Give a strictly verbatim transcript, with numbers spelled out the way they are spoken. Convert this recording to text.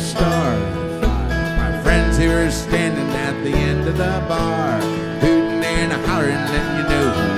star. My friends here are standing at the end of the bar, hooting and hollering, and you know